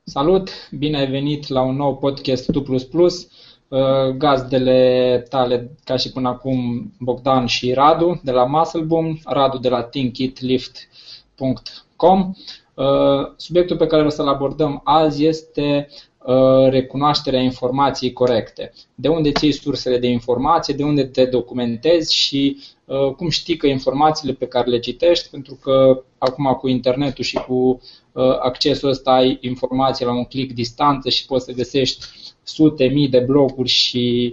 Salut, bine ai venit la un nou podcast Tu++. Gazdele tale, ca și până acum, Bogdan și Radu de la Muscleboom, Radu de la thinkitlift.com. Subiectul pe care o să-l abordăm azi este recunoașterea informației corecte. De unde ții sursele de informație, de unde te documentezi și cum știi că informațiile pe care le citești, pentru că acum cu internetul și cu accesul ăsta ai informații la un click distanță și poți să găsești sute, mii de bloguri și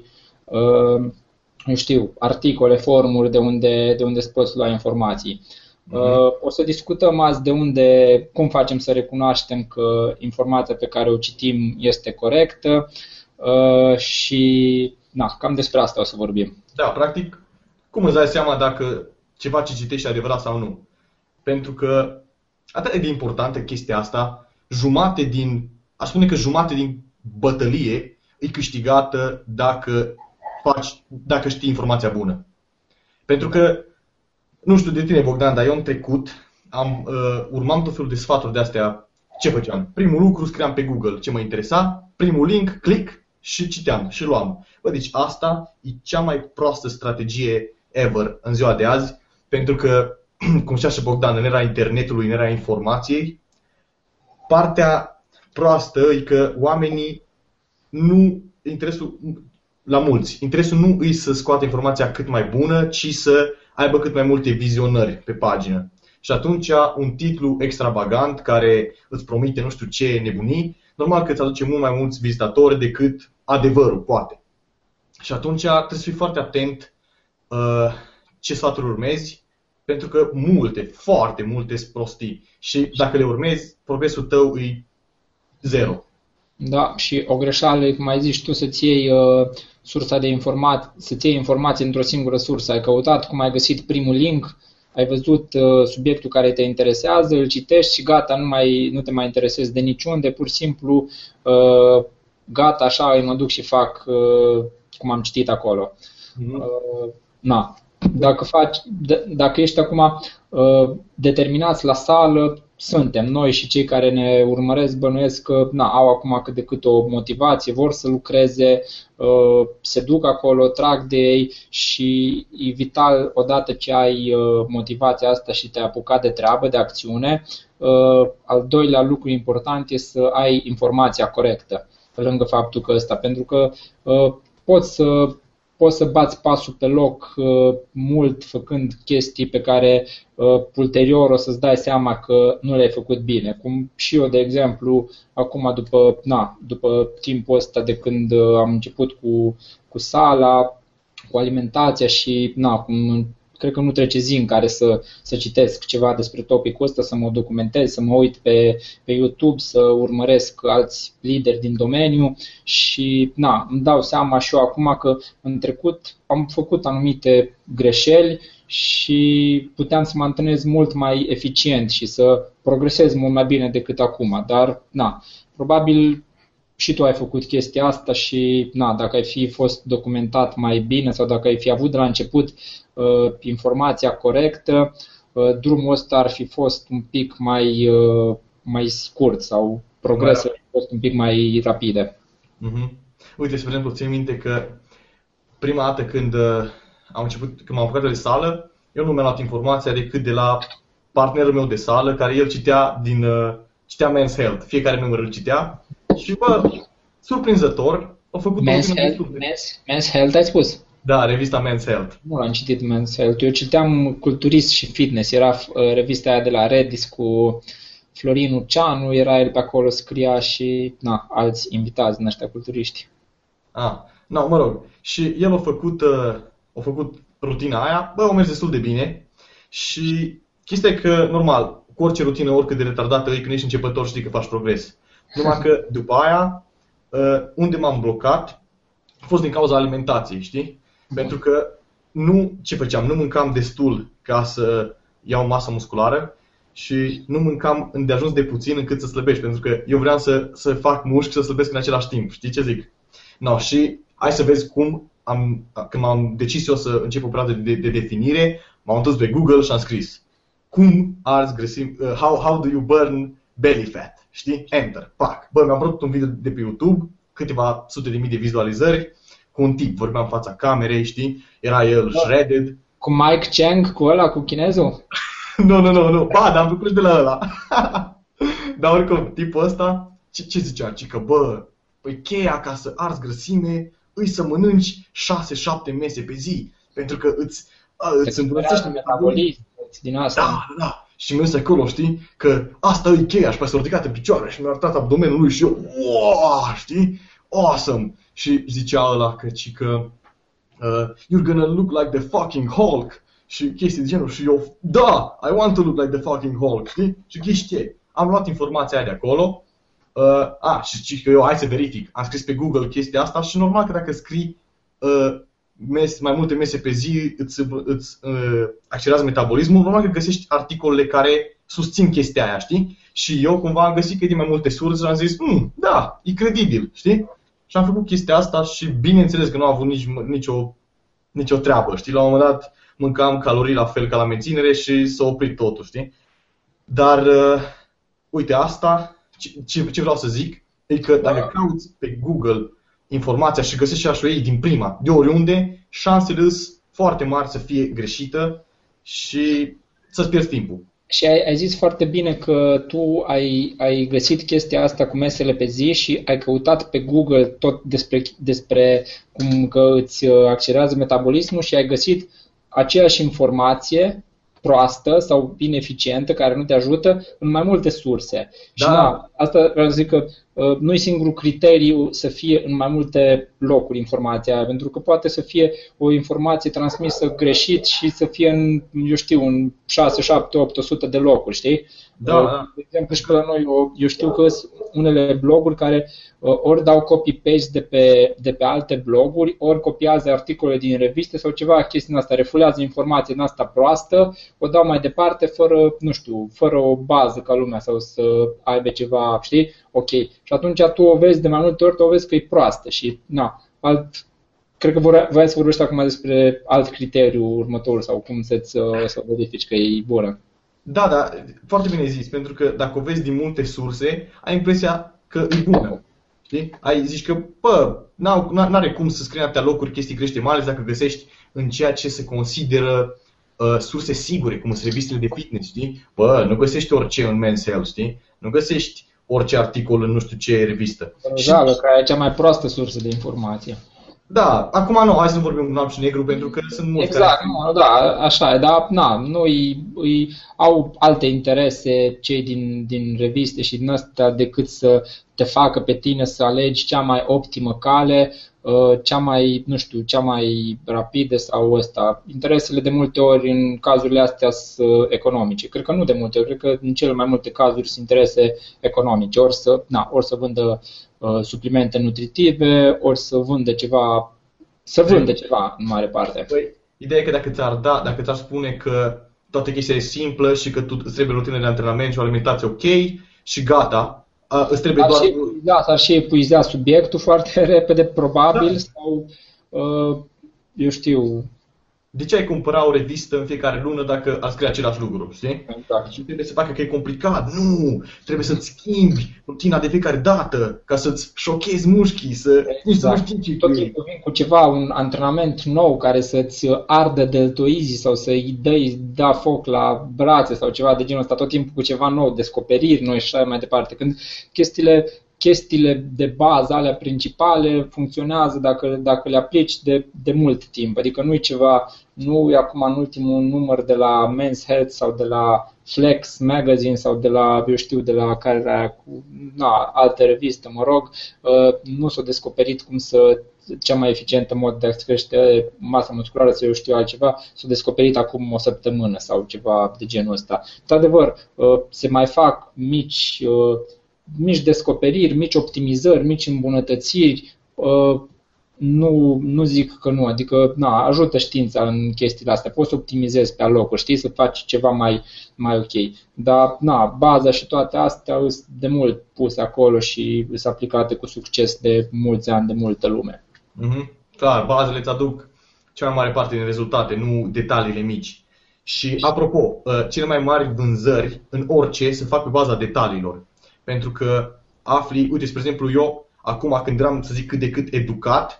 articole, forumuri de unde îți poți lua informații. O să discutăm azi cum facem să recunoaștem că informația pe care o citim este corectă și cam despre asta o să vorbim. Da, practic, cum îți dai seama dacă ceva ce citești e adevărat sau nu? Pentru că atât de importantă chestia asta, aș spune că jumate din bătălie e câștigată dacă știi informația bună. Pentru că, nu știu de tine, Bogdan, dar eu în trecut urmam tot felul de sfaturi de astea. Ce făceam? Primul lucru scriam pe Google ce mă interesa, primul link, click și citeam și luam. Deci asta e cea mai proastă strategie ever în ziua de azi, pentru că, cum știa și Bogdan, în era internetului, în era informației, partea proastă e că oamenii interesul nu îi să scoată informația cât mai bună, ci să aibă cât mai multe vizionări pe pagină. Și atunci un titlu extravagant care îți promite nu știu ce nebunii, normal că îți aduce mult mai mulți vizitatori decât adevărul, poate. Și atunci trebuie să fii foarte atent ce sfaturi urmezi, pentru că foarte multe sunt prostii. Și dacă le urmezi, progresul tău e zero. Da, și o greșeală, cum ai zis tu, să-ți iei sursa de informații, să-ți iei informații într-o singură sursă. Ai căutat, cum ai găsit primul link, ai văzut subiectul care te interesează, îl citești și gata, nu te mai interesezi de niciunde, pur și simplu gata, așa, mă duc și fac cum am citit acolo. Dacă ești acum determinați la sală, suntem noi și cei care ne urmăresc, bănuiesc că au acum cât de cât o motivație, vor să lucreze, se duc acolo, trag de ei și e vital, odată ce ai motivația asta și te-ai apucat de treabă, de acțiune, al doilea lucru important este să ai informația corectă, pe lângă faptul că pentru că poți să bați pasul pe loc mult făcând chestii pe care ulterior o să-ți dai seama că nu le-ai făcut bine. Cum și eu, de exemplu, acum după timpul ăsta de când am început cu sala, cu alimentația și cred că nu trece zi în care să citesc ceva despre topicul ăsta, să mă documentez, să mă uit pe YouTube, să urmăresc alți lideri din domeniu și îmi dau seama și eu acum că în trecut am făcut anumite greșeli și puteam să mă antrenez mult mai eficient și să progresez mult mai bine decât acum, dar probabil și tu ai făcut chestia asta și dacă ai fi fost documentat mai bine sau dacă ai fi avut de la început informația corectă, drumul ăsta ar fi fost un pic mai scurt sau progresele ar fi fost un pic mai rapide. Uite, spre exemplu, țin minte că prima dată când m-am apucat de sală, eu nu mi-am luat informația decât de la partenerul meu de sală, care el citea Men's Health, fiecare număr îl citea și surprinzător, a făcut Men's Health ai spus? Da, revista Men's Health. Nu am citit Men's Health. Eu citeam Culturist și Fitness. Era revista aia de la Redis cu Florin Urceanu, era el pe acolo, scria și alți invitați din ăștia culturiști. Mă rog. Și el a făcut rutina aia, a mers destul de bine și chestia e că, normal, cu orice rutină, oricât de retardată e, când ești începător, știi că faci progres. Numai că după aia, unde m-am blocat, a fost din cauza alimentației, știi? Pentru că ce făceam? Nu mâncam destul ca să iau masă musculară și nu mâncam îndeajuns de puțin încât să slăbești, pentru că eu vreau să fac mușchi și să slăbesc în același timp. Știi ce zic? Și hai să vezi când m-am decis eu să încep o perioadă de definire, m-am dus pe Google și am scris how do you burn belly fat, știi? Enter, pac. Bă, mi-am văzut un video de pe YouTube, câteva sute de mii de vizualizări, cu un tip, vorbea în fața camerei, știi? Era el shredded. Cu Mike Chang, cu ăla, cu chinezul? Nu. Ba, dar am făcut de la ăla. Dar oricum, tipul ăsta, ce zicea? Că bă, păi cheia ca să arzi grăsime îi să mănânci 6-7 mese pe zi. Pentru că îți îmbunătățește metabolism din asta. Da. Și mi-a zis acolo, știi, că asta e cheia și pe s-a ridicat în picioare și mi-a arătat abdomenul lui și eu, wow, știi, awesome. Și zicea ăla că you're gonna look like the fucking Hulk. Și chestii de genul și eu, da, I want to look like the fucking Hulk, știi? Și chestii, am luat informația aia de acolo, și că eu, hai să verific, am scris pe Google chestia asta și normal că dacă scrii mai multe mese pe zi îți accelerează metabolismul, normal că găsești articolele care susțin chestia aia, știi? Și eu cumva am găsit că e din mai multe surse și am zis, da, e credibil, știi? Și am făcut chestia asta și bineînțeles că nu am avut nicio treabă, știi? La un moment dat mâncam calorii la fel ca la menținere și s-a oprit totul, știi? Dar, uite, asta, ce vreau să zic, e că dacă cauți pe Google informația și găsești și așa ei din prima, de oriunde, șansele sunt foarte mari să fie greșită și să-ți pierzi timpul. Și ai zis foarte bine că tu ai găsit chestia asta cu mesele pe zi și ai căutat pe Google tot despre cum că îți accelerează metabolismul și ai găsit aceeași informație proastă sau ineficientă care nu te ajută în mai multe surse. Da. Și asta vreau să zic că nu e singurul criteriu să fie în mai multe locuri informația aia, pentru că poate să fie o informație transmisă greșit și să fie în 6, 7, 8, 100 de locuri, știi? Da. De exemplu, și pe la noi, eu știu că sunt unele bloguri care ori dau copy-paste de pe alte bloguri, ori copiază articole din reviste sau ceva, chestia asta, refulează informația din asta proastă, o dau mai departe fără o bază ca lumea sau să aibă ceva, știi? Ok. Și atunci tu o vezi de mai multe ori, tu o vezi că e proastă și cred că voiai să vorbești acum despre alt criteriu următor sau cum să verifici că e bună. Da, foarte bine zis, pentru că dacă o vezi din multe surse, ai impresia că e bună. Știi? Zici că, n-are cum să scrii în atâtea locuri chestii greșite, mai ales dacă găsești în ceea ce se consideră surse sigure, cum sunt revistele de fitness, știi? Nu găsești orice în Men's Health, știi? Nu găsești orice articol în nu știu ce revistă. Da, care e cea mai proastă sursă de informație. Da, acum nu, hai să nu vorbim cu alb și negru pentru că sunt mulți exact, așa e, dar au alte interese cei din reviste și din astea decât să te facă pe tine să alegi cea mai optimă cale, cea mai rapidă sau ăsta. Interesele de multe ori în cazurile astea sunt economice. Cred că nu de multe ori, cred că în cele mai multe cazuri sunt interese economice. Ori să vândă suplimente nutritive, ori să vândă ceva, în mare parte. Păi, ideea e că dacă ți-ar spune că toată chestia e simplă și că îți trebuie rutină de antrenament și o alimentație ok și gata, îți trebuie doar... S-ar și epuiza subiectul foarte repede, probabil, sau eu știu... De ce ai cumpăra o revistă în fiecare lună dacă ar scrie același lucru, știi? Exact. Și trebuie să facă că e complicat. Nu! Trebuie să-ți schimbi rutina de fiecare dată ca să-ți șochezi mușchii, exact. Tot timpul vin cu ceva, un antrenament nou care să-ți ardă deltoizii sau să-i da foc la brațe sau ceva de genul ăsta, tot timpul cu ceva nou, descoperiri noi și așa mai departe. Când chestiile de bază, alea principale, funcționează dacă le aplici de mult timp. Adică nu e acum în ultimul număr de la Men's Health sau de la Flex Magazine sau de la alte reviste, nu s-a descoperit cea mai eficientă mod de a crește masa musculară sau eu știu altceva, s-a descoperit acum o săptămână sau ceva de genul ăsta. Într-adevăr, se mai fac mici descoperiri, mici optimizări, mici îmbunătățiri, nu zic că nu, adică ajută știința în chestiile astea, poți să optimizezi pe alocuri, știi, să faci ceva mai ok, dar baza și toate astea sunt de mult puse acolo și sunt aplicate cu succes de mulți ani, de multă lume. Clar, bazele îți aduc cea mai mare parte din rezultate, nu detaliile mici. Și, apropo, cele mai mari vânzări în orice se fac pe baza detaliilor. Pentru că afli, uite, spre exemplu, eu, acum când eram, să zic, cât de cât educat,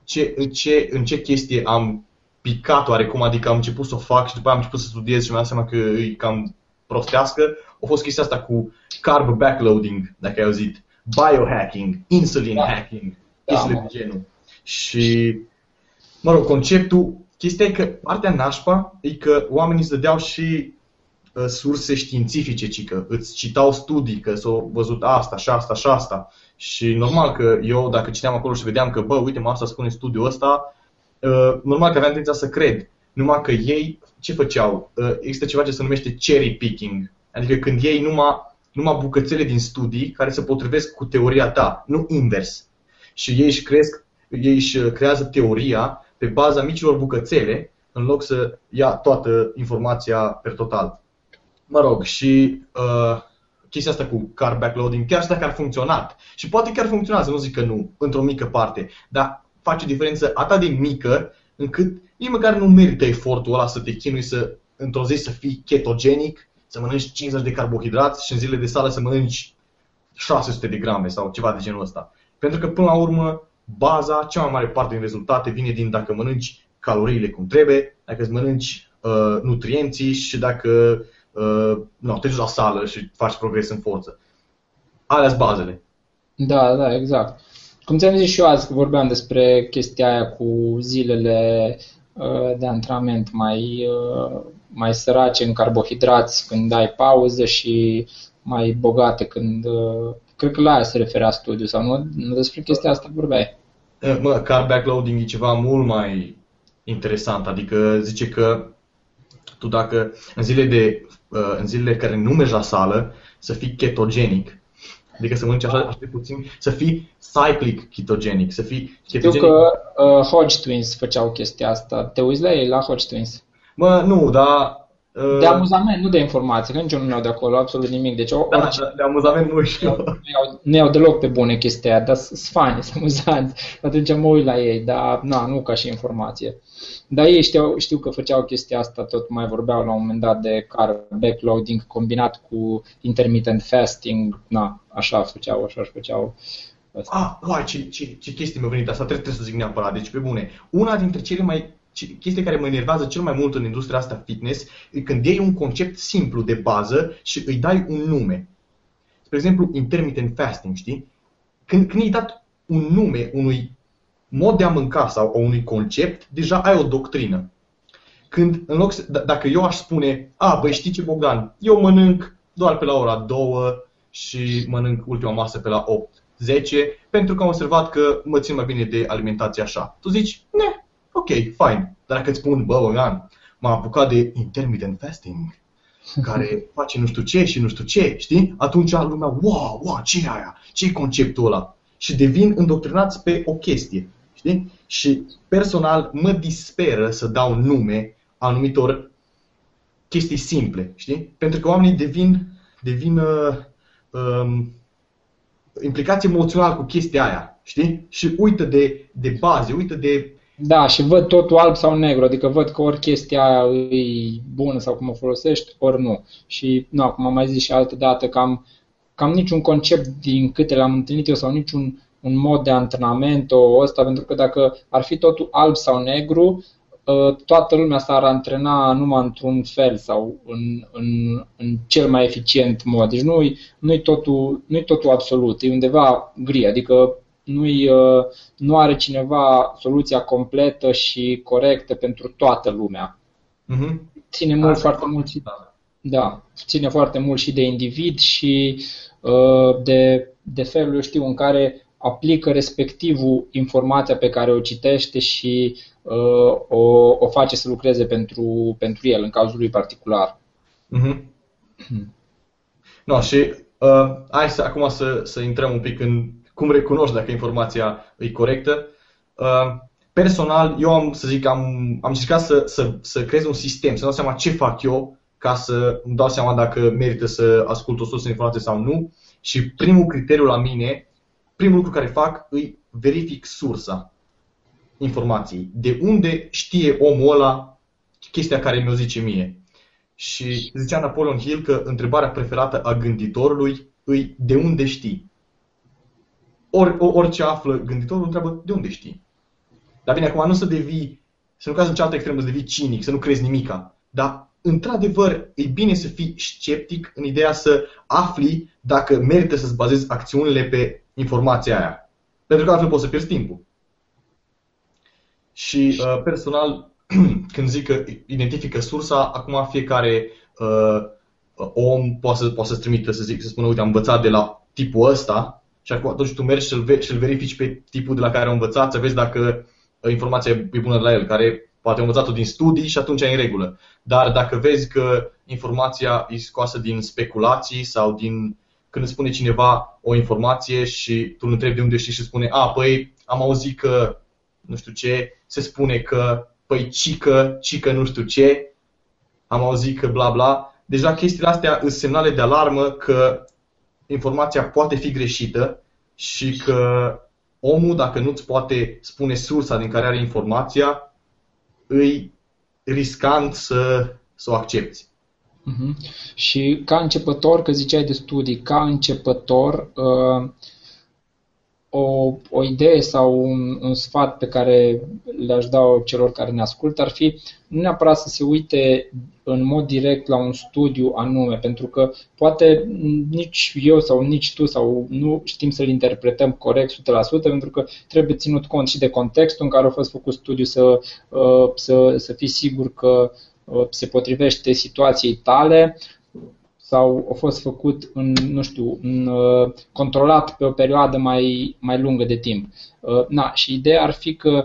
în ce chestie am picat oarecum, adică am început să o fac și după aia am început să studiez și mi-am dat seama că e cam prostească, a fost chestia asta cu carb backloading, dacă ai auzit, biohacking, insulin hacking, chestiile de genul. Și, mă rog, chestia e că partea nașpa e că oamenii îți dădeau și surse științifice, cică îți citau studii, că s-au văzut asta și asta și asta. Și normal că eu, dacă citeam acolo și vedeam că, bă, uite, asta spune studiul ăsta, normal că aveam tendința să cred. Numai că ei, ce făceau? Există ceva ce se numește cherry picking. Adică când iei numai bucățele din studii care se potrivesc cu teoria ta, nu invers. Și ei își creează teoria pe baza micilor bucățele, în loc să ia toată informația per total. Mă rog, și chestia asta cu carb backloading, chiar și dacă ar funcționat, și poate chiar funcționează, nu zic că nu, într-o mică parte, dar face o diferență atât de mică, încât nici măcar nu merită efortul ăla să te chinui într-o zi să fii ketogenic, să mănânci 50 de carbohidrați și în zilele de sală să mănânci 600 de grame sau ceva de genul ăsta. Pentru că, până la urmă, baza, cea mai mare parte din rezultate vine din dacă mănânci caloriile cum trebuie, dacă îți mănânci nutrienții și dacă te duci la sală și faci progres în forță. Alea-s bazele. Da, exact. Cum ți-am zis și eu azi, că vorbeam despre chestia aia cu zilele de antrenament mai sărace în carbohidrați când ai pauză și mai bogate când... Cred că la aia se referea studiul, sau nu despre chestia asta vorbeai? Carb backloading e ceva mult mai interesant, adică zice că tu dacă în zilele care nu mergi la sală să fii ketogenic, adică să mănânci așa de puțin, să fii cyclic ketogenic, să fii ketogenic. Știu că Hodge Twins făceau chestia asta. Te uiți la ei, la Hodge Twins? Nu, dar... De amuzament, nu de informație, că nici eu nu iau de acolo absolut nimic. Deci, de amuzament nu știu. Nu iau deloc pe bune chestia aia, dar sunt fani, sunt amuzanți. Atunci mă uit la ei, dar nu ca și informație. Dar ei știu că făceau chestia asta, tot mai vorbeau la un moment dat de carb backloading combinat cu intermittent fasting, așa își făceau. Ce chestie mi-a venit asta, trebuie să zic neapărat, deci pe bune. Una dintre cele mai chestii care mă enervează cel mai mult în industria asta fitness e când iei un concept simplu de bază și îi dai un nume. Spre exemplu, intermittent fasting, știi? Când i-ai dat un nume unui mod de a mânca sau unui concept, deja ai o doctrină. Dacă eu aș spune, băi, știi ce, Bogdan, eu mănânc doar pe la ora 2 și mănânc ultima masă pe la 8-10, pentru că am observat că mă țin mai bine de alimentație așa. Tu zici, ok, fine. Dar dacă îți spun, Bogdan, m-am apucat de intermittent fasting, care face nu știu ce și nu știu ce, știi? Atunci lumea, wow, ce e aia? Ce e conceptul ăla? Și devin îndoctrinați pe o chestie, știi? Și personal mă disperă să dau nume anumitor chestii simple, știi? Pentru că oamenii devin implicați emoțional cu chestia aia, știi? Și uită de baze, uită de... Da, și văd totul alb sau negru, adică văd că ori chestia aia e bună sau cum o folosești, ori nu. Și, cum am mai zis și altă dată, cam niciun concept din câte l-am întâlnit eu sau niciun mod de antrenament ăsta, pentru că dacă ar fi totul alb sau negru, toată lumea s-ar antrena numai într-un fel sau în cel mai eficient mod. Deci nu-i totul absolut, e undeva gri, adică nu are cineva soluția completă și corectă pentru toată lumea. Ține mult, foarte mult și ține foarte mult și de individ și de felul, în care aplică respectivul informația pe care o citește și o face să lucreze pentru el, în cazul lui particular. Și hai acum să intrăm un pic în cum recunoști dacă informația e corectă. Personal, eu am încercat să creez un sistem, să dau seama ce fac eu ca să îmi dau seama dacă merită să ascult o sursă de informație sau nu. Și primul criteriu la mine, primul lucru care fac, îi verific sursa informației. De unde știe omul ăla chestia care mi-o zice mie. Și zicea Napoleon Hill că întrebarea preferată a gânditorului îi de unde știi? Orice află gânditorul întreabă de unde știi? Dar bine, acum nu să nu cazi în cealaltă extremă, să devii cinic, să nu crezi nimica. Dar, într-adevăr, e bine să fii sceptic în ideea să afli dacă merită să-ți bazezi acțiunile pe informația aia. Pentru că altfel poți să pierzi timpul. Și personal, când zic că identifică sursa, acum fiecare om poate să-ți trimită, să spună, uite, am învățat de la tipul ăsta și acum atunci tu mergi și-l verifici pe tipul de la care a învățat, să vezi dacă informația e bună de la el, care poate a învățat-o din studii și atunci e în regulă. Dar dacă vezi că informația e scoasă din speculații sau când îți spune cineva o informație și tu îl întrebi de unde știi și spune, păi am auzit că nu știu ce, se spune că, păi cică nu știu ce, am auzit că bla bla. Deja chestiile astea sunt semnale de alarmă că informația poate fi greșită și că omul, dacă nu-ți poate spune sursa din care are informația, îi riscant să o accepti. Și ca începător, că ziceai de studii, ca începător, o idee sau un sfat pe care le-aș da celor care ne ascultă ar fi nu neapărat să se uite în mod direct la un studiu anume, pentru că poate nici eu sau nici tu sau nu știm să-l interpretăm corect 100%, pentru că trebuie ținut cont și de contextul în care a fost făcut studiu, să fii sigur că se potrivește situației tale sau a fost făcut controlat pe o perioadă mai lungă de timp. Și ideea ar fi că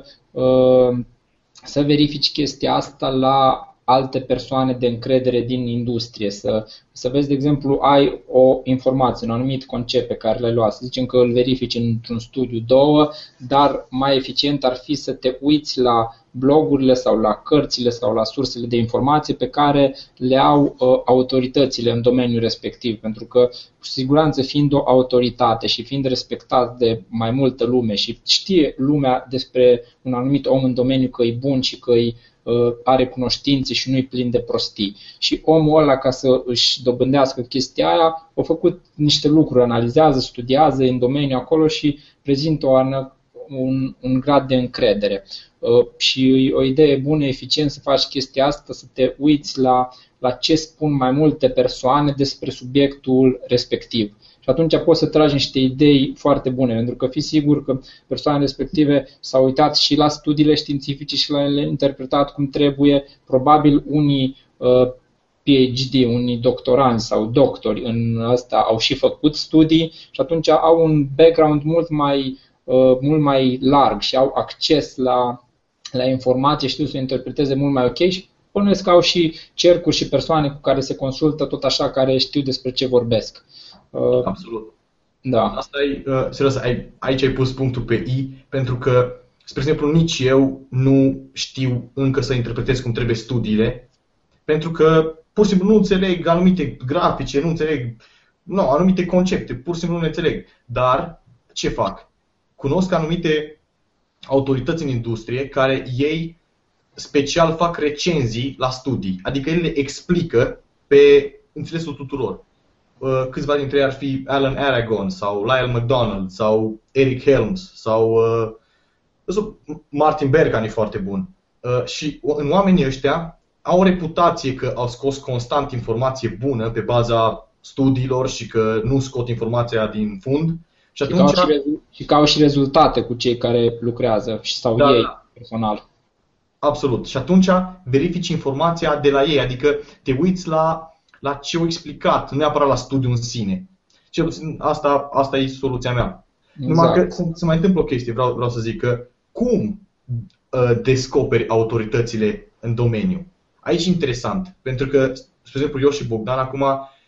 să verifici chestia asta la alte persoane de încredere din industrie, să vezi, de exemplu, ai o informație, un anumit concept pe care l-ai luat, să zicem că îl verifici într-un studiu 2, dar mai eficient ar fi să te uiți la blogurile sau la cărțile sau la sursele de informație pe care le au autoritățile în domeniul respectiv, pentru că, cu siguranță, fiind o autoritate și fiind respectat de mai multă lume și știe lumea despre un anumit om în domeniu că e bun și că are cunoștințe și nu-i plin de prostii. Și omul ăla, ca să își dobândească chestia aia, a făcut niște lucruri, analizează, studiază în domeniu acolo și prezintă un grad de încredere. Și o idee bună, eficient să faci chestia asta, să te uiți la ce spun mai multe persoane despre subiectul respectiv. Și atunci poți să tragi niște idei foarte bune, pentru că fii sigur că persoanele respective s-au uitat și la studiile științifice și le-au interpretat cum trebuie. Probabil unii PhD, unii doctoranți sau doctori în asta au și făcut studii și atunci au un background mult mai larg și au acces la informație, știu să o interpreteze mult mai ok și bănuiesc că au și cercuri și persoane cu care se consultă tot așa, care știu despre ce vorbesc. Absolut. Da. Asta e, serios, aici ai pus punctul pe I, pentru că, spre exemplu, nici eu nu știu încă să interpretez cum trebuie studiile, pentru că pur și simplu nu înțeleg anumite grafice, nu înțeleg anumite concepte, pur și simplu nu le înțeleg. Dar ce fac? Cunosc anumite autorități în industrie care ei special fac recenzii la studii, adică ele le explică pe înțelesul tuturor. Câțiva dintre ei ar fi Alan Aragon sau Lyle McDonald sau Eric Helms sau Martin Berkhan e foarte bun. Și în oamenii ăștia au o reputație că au scos constant informație bună pe baza studiilor și că nu scot informația din fund. Și atunci... Și că au și rezultate cu cei care lucrează sau ei personal. Absolut. Și atunci verifici informația de la ei, adică te uiți la ce au explicat, nu neapărat la studiul în sine. Cel puțin asta e soluția mea. Exact. Numai că se mai întâmplă o chestie, vreau să zic că cum descoperi autoritățile în domeniu? Aici e interesant, pentru că, spre exemplu, eu și Bogdan acum,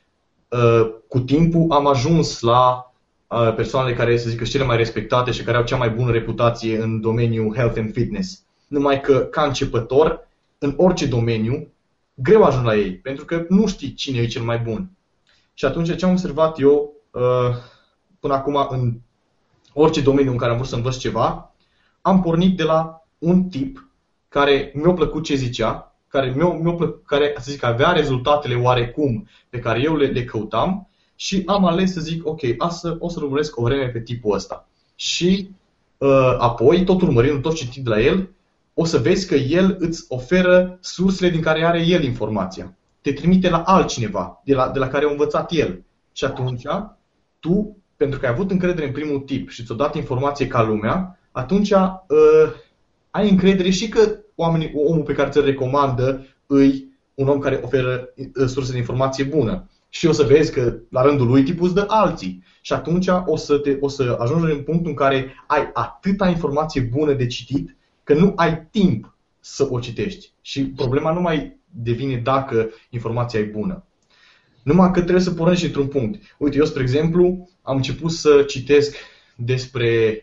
cu timpul am ajuns la persoanele care, să zic, cele mai respectate și care au cea mai bună reputație în domeniul health and fitness. Numai că, ca începător, în orice domeniu, greu ajung la ei, pentru că nu știi cine e cel mai bun. Și atunci ce am observat eu până acum în orice domeniu în care am vrut să învăț ceva, am pornit de la un tip care mi-a plăcut ce zicea care, să zic, avea rezultatele oarecum pe care eu le căutam și am ales să zic, ok, o să urmăresc o vreme pe tipul ăsta. Și apoi, tot urmărind, tot citind de la el, o să vezi că el îți oferă sursele din care are el informația. Te trimite la altcineva, de la care a învățat el. Și atunci, tu, pentru că ai avut încredere în primul tip și ți-a dat informație ca lumea, atunci ai încredere și că omul pe care ți-l recomandă îi un om care oferă surse de informație bună. Și o să vezi că la rândul lui tipul îți dă alții. Și atunci o să ajungi în punctul în care ai atâta informație bună de citit că nu ai timp să o citești. Și problema nu mai devine dacă informația e bună. Numai că trebuie să pornești într-un punct. Uite, eu, spre exemplu, am început să citesc despre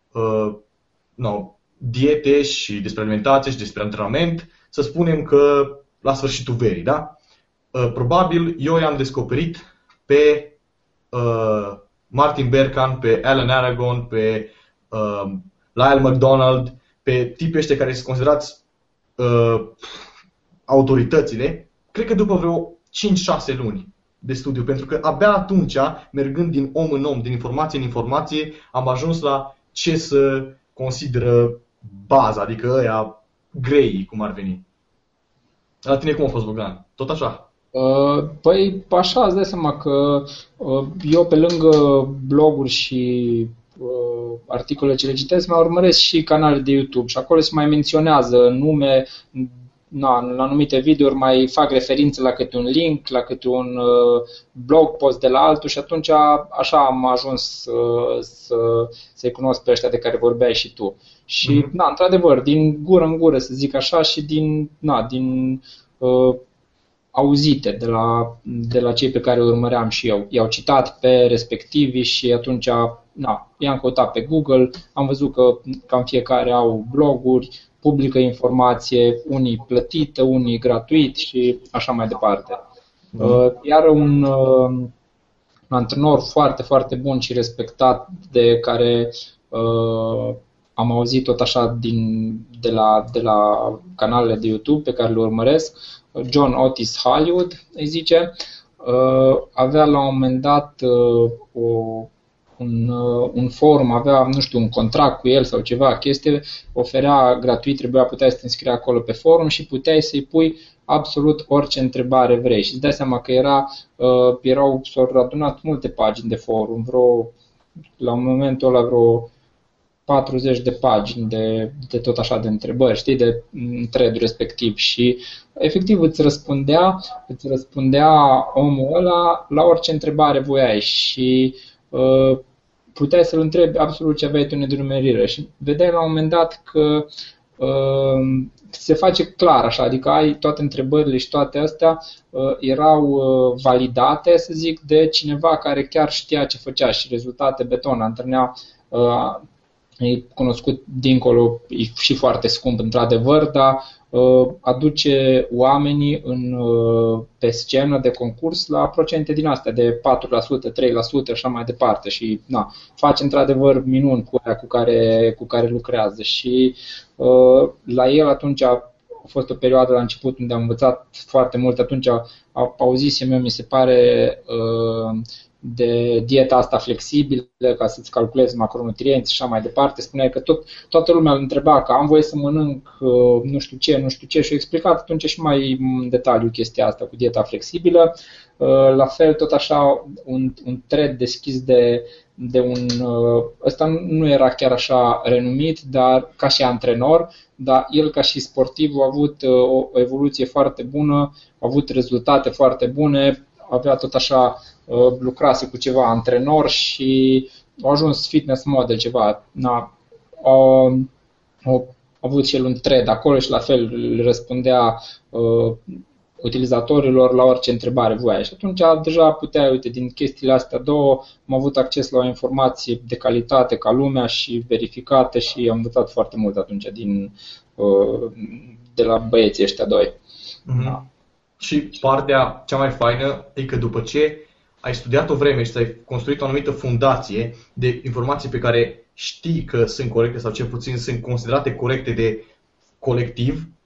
diete și despre alimentație și despre antrenament, să spunem că la sfârșitul verii, da? Probabil eu i-am descoperit pe Martin Berkhan, pe Alan Aragon, pe Lyle McDonald, pe tipii ăștia care sunt considerați autoritățile, cred că după vreo 5-6 luni de studiu, pentru că abia atunci, mergând din om în om, din informație în informație, am ajuns la ce să consideră baza, adică ăia grei, cum ar veni. La tine cum a fost, Bogdan? Tot așa? Păi așa, îți dai seama că eu pe lângă bloguri și articole ce le citesc, mai urmăresc și canale de YouTube și acolo se mai menționează nume, în anumite videouri mai fac referință la câte un link, la câte un blog post de la altul și atunci așa am ajuns să-i cunosc pe ăștia de care vorbeai și tu. Și, într-adevăr, din gură în gură, să zic așa, și din auzite de la cei pe care îi urmăream și eu. I-au citat pe respectivii și atunci i-am căutat pe Google, am văzut că cam fiecare au bloguri, publică informație, unii plătită, unii gratuit și așa mai departe. Iar un antrenor foarte, foarte bun și respectat de care am auzit tot așa de la canalele de YouTube pe care le urmăresc, John Otis Hollywood, îi zice, avea la un moment dat un forum, avea, nu știu, un contract cu el sau ceva, chestie, oferea gratuit, puteai să te înscrii acolo pe forum și puteai să-i pui absolut orice întrebare vrei. Și îți dai seama că s-au adunat multe pagini de forum, la momentul ăla vreo 40 de pagini de tot așa de întrebări, știi, de thread respectiv și efectiv îți răspundea omul ăla la orice întrebare voiai și puteai să-l întrebi absolut ce aveai tu în nedumerire și vedeai la un moment dat că se face clar așa, adică ai toate întrebările și toate astea erau validate, să zic, de cineva care chiar știa ce făcea și rezultate beton, antrenea. E cunoscut dincolo, e și foarte scump într-adevăr, dar aduce oamenii pe scenă de concurs la procente din astea de 4%, 3%, așa mai departe și face într-adevăr minuni cu aia cu care lucrează și la el atunci a fost o perioadă la început unde am învățat foarte mult, atunci auzisem eu, mi se pare, de dieta asta flexibilă, ca să-ți calculezi macronutrienți și așa mai departe, spunea că toată lumea îl întreba că am voie să mănânc nu știu ce și a explicat atunci și mai în detaliu chestia asta cu dieta flexibilă. La fel, tot așa, un thread deschis de un... Ăsta nu era chiar așa renumit, dar ca și antrenor, dar el ca și sportiv a avut o evoluție foarte bună, a avut rezultate foarte bune, avea tot așa, lucrase cu ceva antrenor și a ajuns fitness model ceva. A avut și el un thread acolo și la fel le răspundea utilizatorilor la orice întrebare voia. Și atunci deja puteai, uite, din chestiile astea două am avut acces la o informație de calitate ca lumea și verificată și am învățat foarte mult atunci de la băieții ăștia doi. Da. Și partea cea mai faină e că după ce ai studiat o vreme și ai construit o anumită fundație de informații pe care știi că sunt corecte sau cel puțin sunt considerate corecte de colectiv,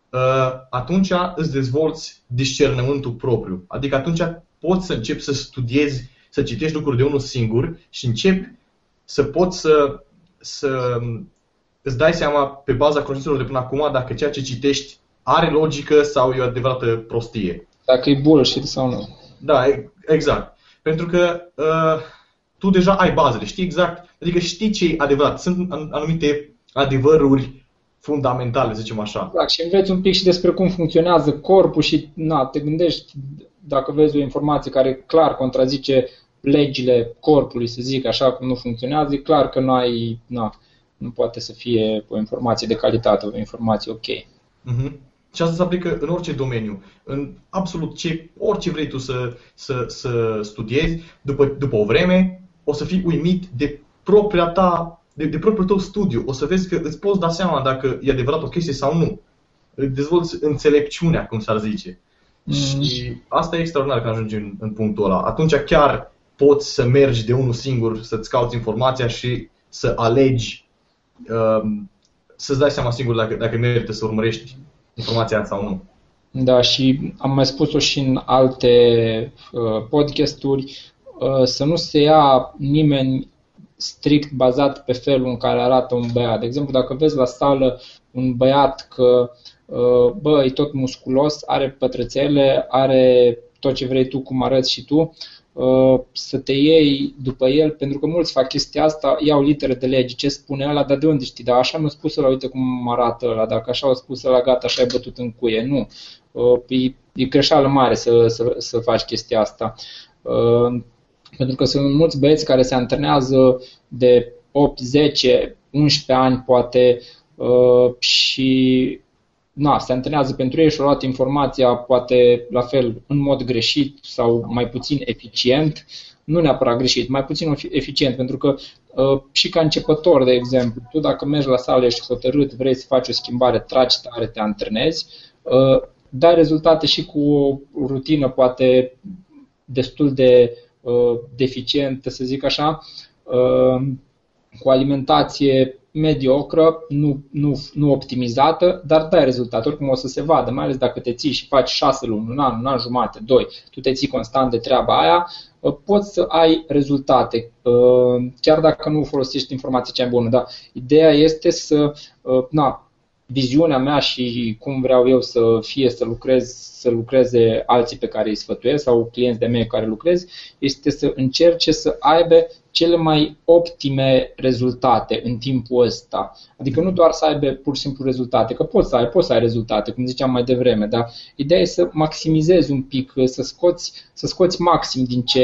atunci îți dezvolți discernământul propriu. Adică atunci poți să începi să studiezi, să citești lucruri de unul singur și începi să poți să îți dai seama pe baza cunoștințelor de până acum dacă ceea ce citești are logică sau e o adevărată prostie. Dacă e bullshit sau nu. Da, exact. Pentru că tu deja ai bazele, știi exact, adică știi ce e adevărat. Sunt anumite adevăruri fundamentale, să zicem așa. Exact, și înveți un pic și despre cum funcționează corpul și te gândești, dacă vezi o informație care clar contrazice legile corpului, să zic așa, cum nu funcționează, e clar că nu poate să fie o informație de calitate, o informație ok. Uh-huh. Și asta se aplică în orice domeniu, în absolut orice vrei tu să studiezi, după o vreme o să fii uimit de de propriul tău studiu. O să vezi că îți poți da seama dacă e adevărat o chestie sau nu. Dezvolți înțelepciunea, cum s-ar zice. Și asta e extraordinar că ajungi în punctul ăla. Atunci chiar poți să mergi de unul singur, să-ți cauți informația și să alegi, să-ți dai seama singur dacă merită să urmărești informația sau nu. Da, și am mai spus-o și în alte podcasturi, să nu se ia nimeni strict bazat pe felul în care arată un băiat. De exemplu, dacă vezi la sală un băiat că e tot musculos, are pătrățele, are tot ce vrei tu, cum arăți și tu, să te iei după el, pentru că mulți fac chestia asta, iau litere de lege, ce spune ăla, dar de unde știi? Dar așa mi-a spus ăla, uite cum arată ăla, dacă așa a spus ăla, gata, așa ai bătut în cuie. Nu. E greșeală mare să faci chestia asta. Pentru că sunt mulți băieți care se antrenează de 8, 10, 11 ani poate și se antrenează pentru ei și au luat informația poate la fel în mod greșit sau mai puțin eficient, nu neapărat greșit, mai puțin eficient, pentru că și ca începător, de exemplu, tu dacă mergi la sală, ești hotărât, vrei să faci o schimbare, tragi tare, te antrenezi, dai rezultate și cu o rutină poate destul de deficientă, să zic așa, cu alimentație mediocră, nu optimizată, dar dai rezultate. Oricum o să se vadă, mai ales dacă te ții și faci 6 luni, un an jumate, 2, tu te ții constant de treaba aia, poți să ai rezultate, chiar dacă nu folosești informația cea bună. Dar ideea este să, viziunea mea și cum vreau eu să fie să lucreze alții pe care îi sfătuiesc sau clienți de mei care lucrez, este să încerce să aibă cele mai optime rezultate în timpul ăsta. Adică nu doar să aibă pur și simplu rezultate, că poți să ai rezultate, cum ziceam mai devreme, dar ideea e să maximizezi un pic, să scoți maxim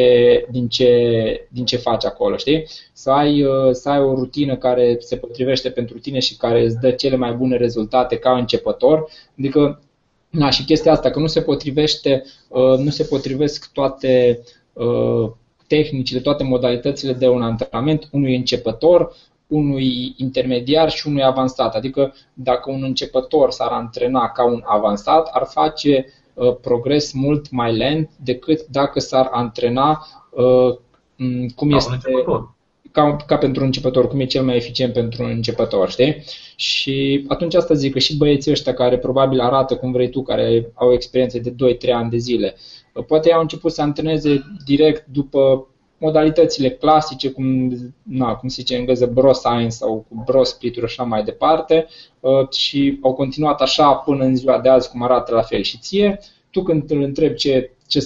din ce faci acolo, știi? Să ai o rutină care se potrivește pentru tine și care îți dă cele mai bune rezultate ca începător. Adică, și chestia asta, că nu se potrivesc toate tehnicile, toate modalitățile de un antrenament, unui începător, unui intermediar și unui avansat. Adică dacă un începător s-ar antrena ca un avansat, ar face progres mult mai lent decât dacă s-ar antrena cum este ca pentru un începător, cum e cel mai eficient pentru un începător, știi? Și atunci asta zic că și băieții ăștia care probabil arată cum vrei tu, care au experiențe de 2-3 ani de zile, poate au început să antreneze direct după modalitățile clasice, cum se zice în engleză, bro science sau cu bro split-uri așa mai departe, și au continuat așa până în ziua de azi cum arată la fel. Și ție, tu când îl întrebi ce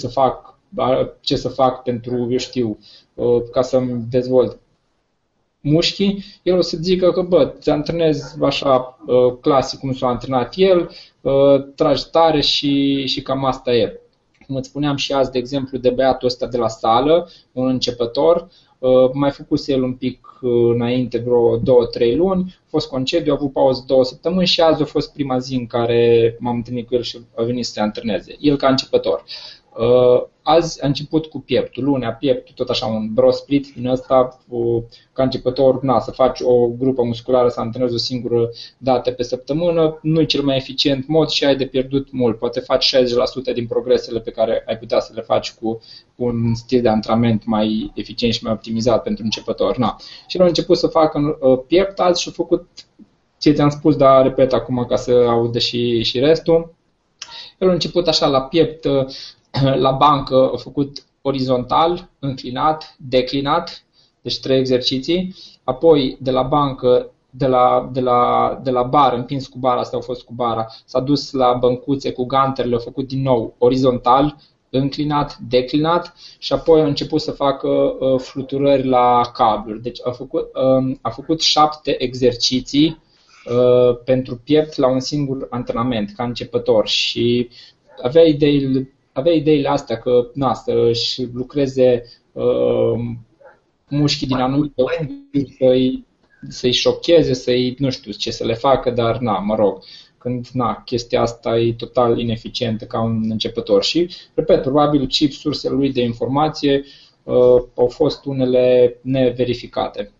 să fac pentru, eu știu, ca să-mi dezvolt mușchii, el o să zică că, te antrenezi așa clasic cum s-a antrenat el, tragi tare și cam asta e. Cum îți spuneam și azi, de exemplu, de băiatul ăsta de la sală, un începător, mai făcuse el un pic înainte, vreo 2-3 luni, a fost concediu, a avut pauză 2 săptămâni și azi a fost prima zi în care m-am întâlnit cu el și a venit să se antreneze. El ca începător. Azi a început cu pieptul, lunea pieptul, tot așa un bro split din ăsta, ca începător, să faci o grupă musculară, să antrenezi o singură dată pe săptămână, nu e cel mai eficient mod și ai de pierdut mult, poate faci 60% din progresele pe care ai putea să le faci cu un stil de antrenament mai eficient și mai optimizat pentru începător. Și el a început să facă piept azi și a făcut ți-am spus, dar repet acum ca să audă și restul. El a început așa la piept, la bancă a făcut orizontal, înclinat, declinat, deci 3 exerciții, apoi de la bancă, de la bar, împins cu bara, asta a fost cu bara, s-a dus la băncuțe cu ganterele, a făcut din nou orizontal, înclinat, declinat și apoi a început să facă fluturări la cabluri. Deci a făcut 7 exerciții pentru piept la un singur antrenament, ca începător, și avea ideile astea că să-și lucreze mușchii din anumite unghi, să-i șocheze, nu știu ce să le facă, dar mă rog, când chestia asta e total ineficientă ca un începător. Și, repet, probabil și sursele lui de informație au fost unele neverificate.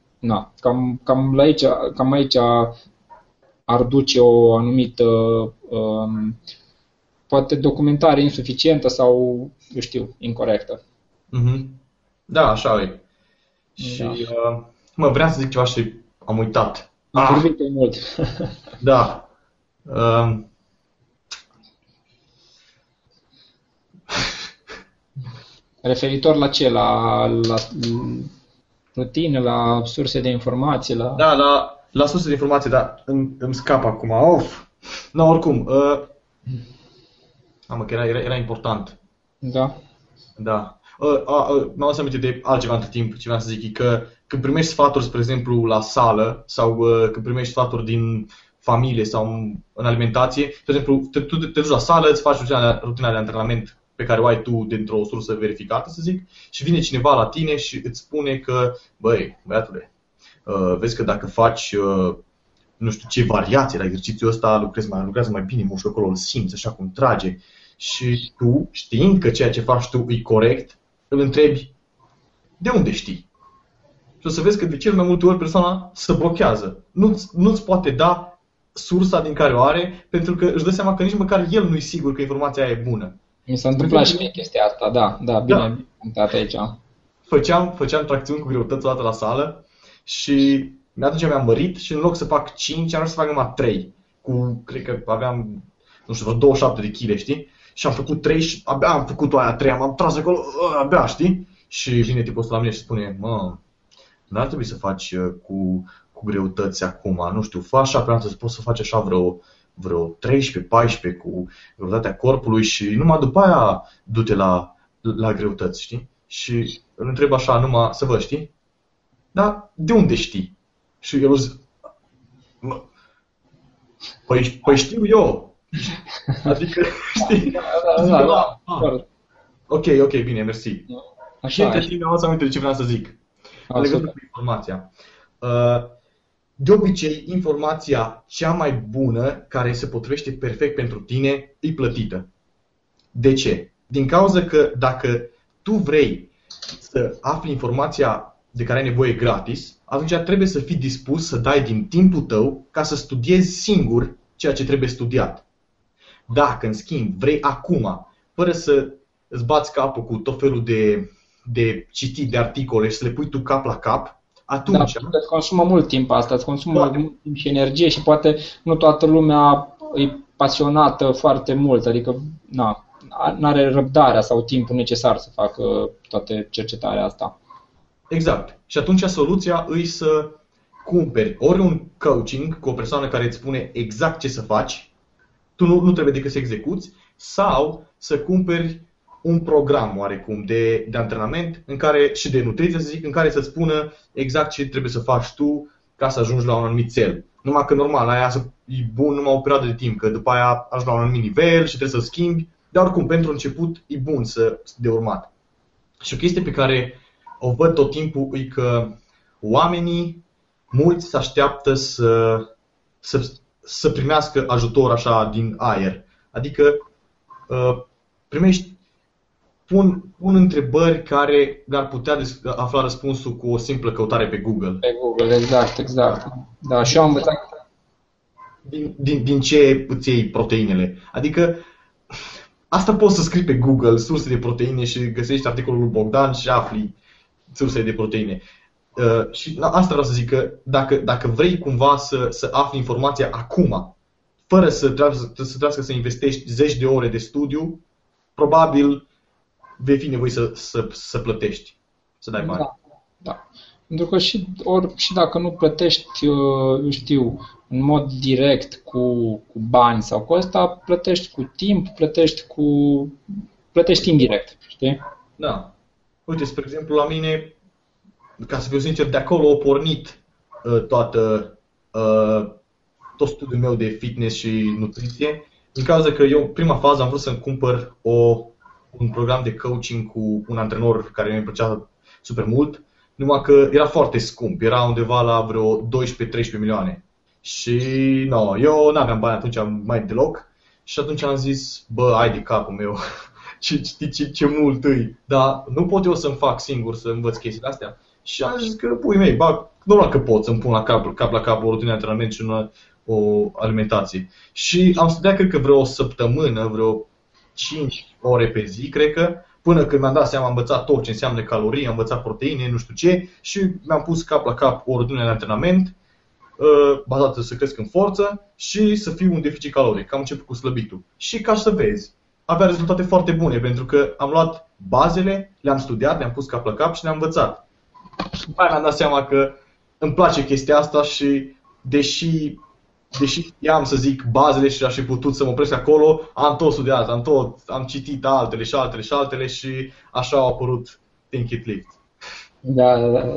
Cam aici ar duce o anumită poate documentare insuficientă sau, eu știu, incorrectă. Mm-hmm. Da, așa e. Și vreau să zic ceva și am uitat. Am vorbit mult. Da. Referitor la ce? La rutine, la surse de informație? Da, la surse de informație, dar îmi scap acum. Oricum. Că era important. Da. Da. M-am adus aminte de altceva între timp, ce vreau să zic, că când primești sfaturi, spre exemplu, la sală sau când primești sfaturi din familie sau în alimentație, de exemplu, tu te duci la sală, îți faci rutina de antrenament pe care o ai tu dintr-o sursă verificată, să zic, și vine cineva la tine și îți spune că, băiatule, vezi că dacă faci nu știu ce variație la exercițiul ăsta, lucrează mai bine, mușchiul acolo îl simți așa cum trage. Și tu, știind că ceea ce faci tu e corect, îl întrebi, de unde știi? Și o să vezi că de cel mai multe ori persoana se blochează. Nu-ți poate da sursa din care o are, pentru că își dă seama că nici măcar el nu e sigur că informația aia e bună. Mi s-a întâmplat și mie chestia asta, da, bine punctat aici. Făceam tracțiuni cu greutăți o dată la sală și atunci mi-am mărit și în loc să fac 5, am vrut să fac numai 3. Cred că aveam, nu știu, vreo 27 de kg, știi? Și am făcut 3 și abia am făcut aia 3, m-am tras acolo, abia, știi? Și vine tipul ăsta la mine și spune, n-ar trebui să faci cu greutăți acum, nu știu, fă așa, pe să poți să faci așa vreo 13-14 cu greutatea corpului și numai după aia du-te la greutăți, știi? Și îl întreb așa, numai să văd, știi? Dar de unde știi? Și el zice, păi știu eu. Adică, știi? Da. Ok, bine, mersi. Și între timp mi-am adus aminte de ce vreau să zic. În legătură cu informația. De obicei, informația cea mai bună, care se potrivește perfect pentru tine, e plătită. De ce? Din cauza că dacă tu vrei să afli informația de care ai nevoie gratis, atunci trebuie să fii dispus să dai din timpul tău ca să studiezi singur ceea ce trebuie studiat. Dacă, în schimb, vrei acum, fără să îți bați capul cu tot felul de citit de articole și să le pui tu cap la cap, atunci... Da, îți consumă mult timp asta, îți consumă mult timp și energie și poate nu toată lumea e pasionată foarte mult, adică n-are răbdarea sau timpul necesar să facă toată cercetarea asta. Exact. Și atunci soluția e să cumperi ori un coaching cu o persoană care îți spune exact ce să faci, tu nu trebuie decât să execuți, sau să cumperi un program oarecum de antrenament și de nutriție, să zic, în care să-ți spună exact ce trebuie să faci tu ca să ajungi la un anumit cel. Numai că normal, aia e bun numai o perioadă de timp, că după aia ajungi la un anumit nivel și trebuie să schimbi, dar oricum, pentru început e bun de urmat. Și o chestie pe care o văd tot timpul e că oamenii mulți se așteaptă să primească ajutor așa din aer. Adică pun întrebări care le-ar putea afla răspunsul cu o simplă căutare pe Google. Pe Google, exact. Da, și eu am învățat din ce îți iei proteinele. Adică asta poți să scrii pe Google surse de proteine și găsești articolul lui Bogdan și afli sursele de proteine. Și asta vreau să zic, că dacă vrei cumva să afli informația acum, fără să trebuiască să investești zeci de ore de studiu, probabil vei fi nevoit să plătești, să dai bani. Da, da. Pentru că și dacă nu plătești, eu știu, în mod direct cu bani sau cu asta, plătești cu timp, plătești indirect, știi? Da. Uite, spre exemplu, la mine, ca să fiu sincer, de acolo a pornit tot studiul meu de fitness și nutriție, din cauza că eu, prima fază, am vrut să-mi cumpăr un program de coaching cu un antrenor care mi-a plăcea super mult, numai că era foarte scump, era undeva la vreo 12-13 milioane. Și eu n-aveam bani atunci mai deloc și atunci am zis, bă, hai de capul meu, ce mult îi, dar nu pot eu să-mi fac singur să învăț chestiile astea. Și am zis că, pui mei, normal că pot să-mi pun cap la cap o rutină de antrenament și o alimentație. Și am studiat, cred că vreo o săptămână, vreo 5 ore pe zi, cred că, până când mi-am dat seama, am învățat tot ce înseamnă calorii, am învățat proteine, nu știu ce, și mi-am pus cap la cap o rutină de antrenament bazată să cresc în forță și să fiu un deficit caloric. Am început cu slăbitul. Și ca să vezi, avea rezultate foarte bune, pentru că am luat bazele, le-am studiat, le-am pus cap la cap și le-am învățat. Și după aia mi-am dat seama că îmi place chestia asta și deși știam să zic bazele și aș fi putut să mă opresc acolo, am tot studiat, am citit altele și altele și altele și așa au apărut Think It Lift. Da.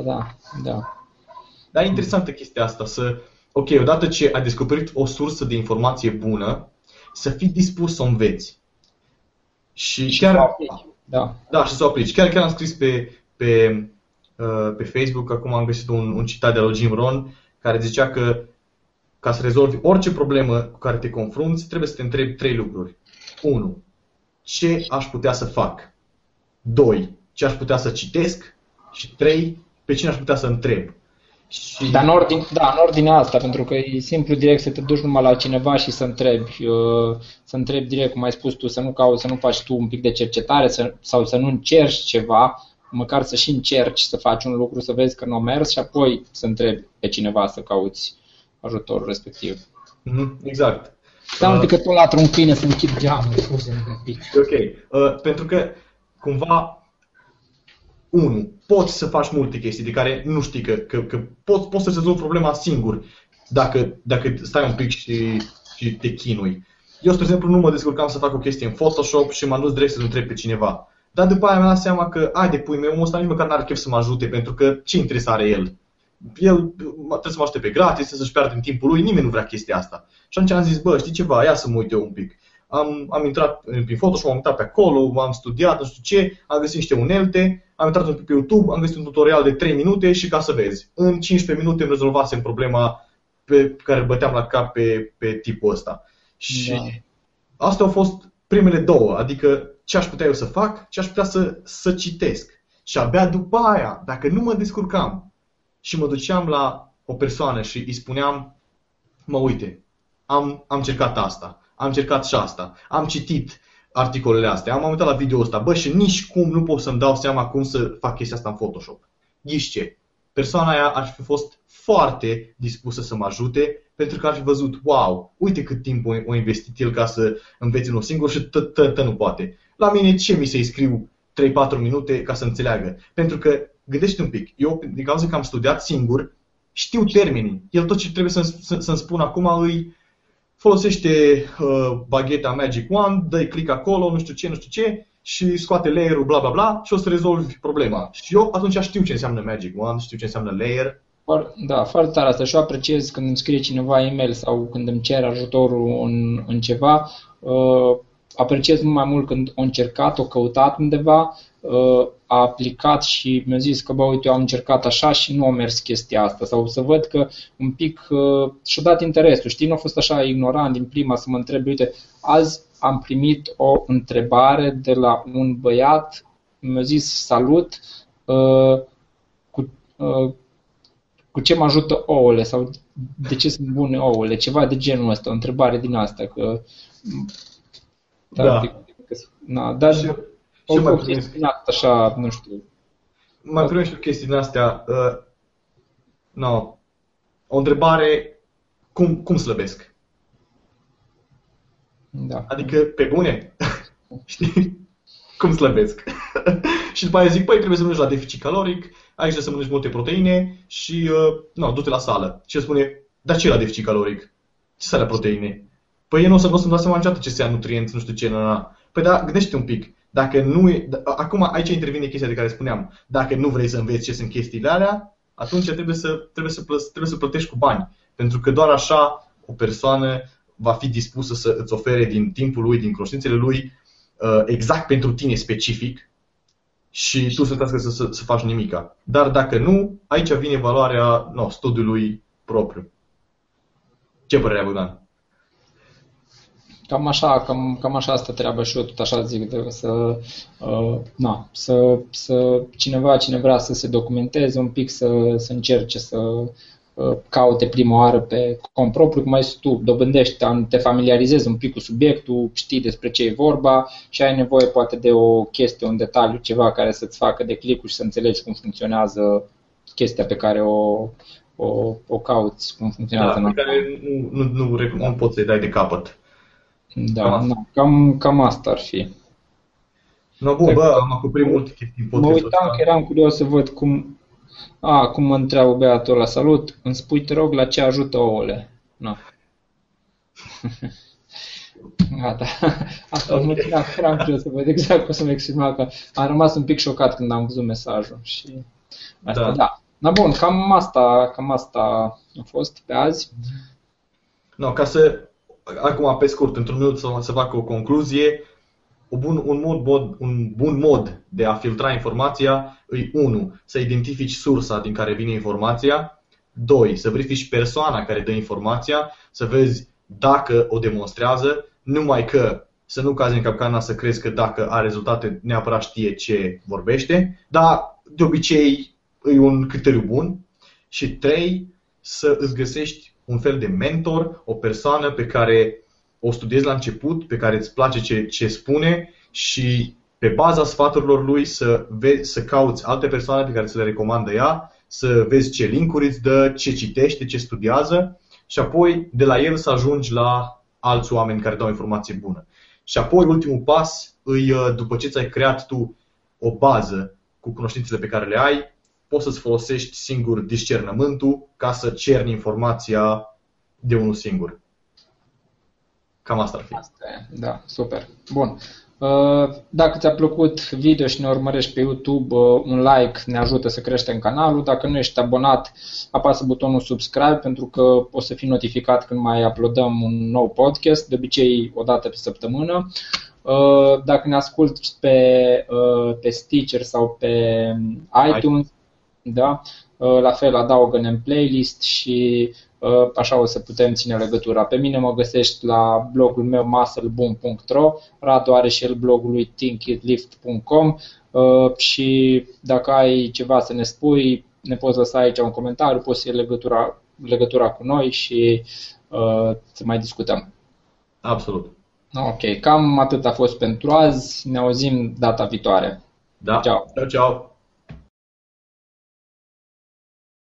Dar e interesantă chestia asta, ok, odată ce ai descoperit o sursă de informație bună, să fii dispus să o înveți. Și chiar și să o aplici. Chiar am scris pe Facebook, acum am găsit un citat de la Jim Rohn, care zicea că ca să rezolvi orice problemă cu care te confrunți, trebuie să te întrebi 3 lucruri. 1. Ce aș putea să fac? 2. Ce aș putea să citesc? Și 3. Pe cine aș putea să întreb? Și... Dar în ordinea asta, pentru că e simplu direct să te duci numai la cineva și să întrebi direct, cum ai spus tu, să nu cauți, să nu faci tu un pic de cercetare sau să nu încerci ceva, măcar să și încerci să faci un lucru, să vezi că nu a mers și apoi să întrebi pe cineva să cauți ajutorul respectiv. Exact. Stai un pic că tot latră un câine să închid geamul. Ok. Pentru că cumva 1. Poți să faci multe chestii de care nu știi că poți să rezolvi problema singur dacă stai un pic și te chinui. Eu, spre exemplu, nu mă descurcam să fac o chestie în Photoshop și m-am dus direct să-l întreb pe cineva. Dar după aia mi-am dat seama că, de pui meu, omul ăsta nici măcar n-are chef să mă ajute, pentru că ce interes are el? El trebuie să mă aștepte pe gratis, să-și piardă în timpul lui, nimeni nu vrea chestia asta. Și atunci am zis, știi ceva, ia să mă uit eu un pic. Am intrat prin Photoshop, am uitat pe acolo, am studiat, nu știu ce, am găsit niște unelte, am intrat un pic pe YouTube, am găsit un tutorial de 3 minute și ca să vezi, în 15 minute îmi rezolvasem problema pe care îl băteam la cap pe tipul ăsta. Și astea au fost primele 2, adică ce aș putea eu să fac, ce aș putea să citesc. Și abia după aia, dacă nu mă descurcam și mă duceam la o persoană și îi spuneam, uite, am încercat asta, am încercat și asta, am citit articolele astea, am uitat la video ăsta, și nici cum nu pot să-mi dau seama cum să fac chestia asta în Photoshop. Ghiși ce? Persoana aia ar fi fost foarte dispusă să mă ajute, pentru că ar fi văzut, wow, uite cât timp a investit el ca să învețe unul singur și nu poate. La mine ce mi se-i scriu 3-4 minute ca să înțeleagă? Pentru că, gândește un pic, eu, din cauza că am studiat singur, știu termenii. El tot ce trebuie să-mi spun acum îi folosește bagheta Magic Wand, dă-i click acolo, nu știu ce, și scoate layer-ul, bla bla bla, și o să rezolvi problema. Și eu atunci știu ce înseamnă Magic Wand, știu ce înseamnă layer. Da, foarte tare asta. Și eu apreciez când îmi scrie cineva e-mail sau când îmi cer ajutorul în ceva. Apreciez mult mai mult când a încercat, a căutat undeva, a aplicat și mi-a zis că, uite, eu am încercat așa și nu a mers chestia asta. Sau să văd că un pic și-a dat interesul, știi, nu a fost așa ignorant din prima să mă întreb, uite, azi am primit o întrebare de la un băiat, mi-a zis salut, cu ce mă ajută ouăle sau de ce sunt bune ouăle, ceva de genul ăsta, o întrebare din asta. Că, dar și mai chestii din asta, așa, nu știu. Mai primim și chestii din astea. No. O întrebare, cum slăbesc? Da. Adică, pe bune? Știi? Cum slăbesc? Și după aia zic, păi trebuie să mănânci la deficit caloric, aici să mănânci multe proteine și, du-te la sală. Și el spune, dar ce e la deficit caloric? Ce să la proteine? Păi eu nu o să-mi dau seama niciodată ce se ia nutrienți, nu știu ce, na. Păi da, gândește un pic. Dacă nu e, acum aici intervine chestia de care spuneam. Dacă nu vrei să înveți ce sunt chestiile alea, atunci trebuie să plătești cu bani. Pentru că doar așa o persoană va fi dispusă să îți ofere din timpul lui, din cunoștințele lui, exact pentru tine specific și tu să trească să faci nimica. Dar dacă nu, aici vine valoarea studiului propriu. Ce părere ai, Bogdan? Cam așa asta treaba și eu tot așa zic, cineva cine vrea să se documenteze un pic, să încerce să caute prima oară pe cont propriu, cum ai zis tu, dobândești, te familiarizezi un pic cu subiectul, știi despre ce e vorba și ai nevoie poate de o chestie, un detaliu, ceva care să-ți facă de click și să înțelegi cum funcționează chestia pe care o cauți, cum funcționează. Da, pe care nu poți să-i dai de capăt. Da, cam asta ar fi. No, bun, am acoperit multe chestii. Mă uitam că eram curios să văd cum mă întreabă băiatul ăla, salut, îmi spui, te rog, la ce ajută ouăle? No. Gata. Asta eram curios să văd exact cum să-mi exprima, că am rămas un pic șocat când am văzut mesajul. Și asta, da. Na bun, cam asta a fost pe azi. No, acum pe scurt, într-un minut să fac o concluzie, un bun mod de a filtra informația e 1. Să identifici sursa din care vine informația, 2. Să verifici persoana care dă informația, să vezi dacă o demonstrează, numai că să nu cazi în capcana să crezi că dacă are rezultate neapărat știe ce vorbește, dar de obicei e un criteriu bun. Și 3. Să îți găsești un fel de mentor, o persoană pe care o studiezi la început, pe care îți place ce spune și pe baza sfaturilor lui să cauți alte persoane pe care să le recomandă ea, să vezi ce link-uri îți dă, ce citește, ce studiază și apoi de la el să ajungi la alți oameni care dau informație bună. Și apoi ultimul pas, după ce ți-ai creat tu o bază cu cunoștințele pe care le ai, poți să-ți folosești singur discernământul ca să cerni informația de unul singur. Cam asta ar fi. Da, super. Bun. Dacă ți-a plăcut video și ne urmărești pe YouTube, un like ne ajută să creștem canalul. Dacă nu ești abonat, apasă butonul subscribe pentru că o să fii notificat când mai uploadăm un nou podcast, de obicei o dată pe săptămână. Dacă ne asculti pe Stitcher sau pe iTunes, da, la fel adaugă-ne în playlist și așa o să putem ține legătura. Pe mine mă găsești la blogul meu muscleboom.ro, Radu are și el blogul lui thinkitlift.com și dacă ai ceva să ne spui, ne poți lăsa aici un comentariu, poți să iei legătura cu noi și să mai discutăm. Absolut. Ok, cam atât a fost pentru azi, ne auzim data viitoare. Da. Ciao. Ciao.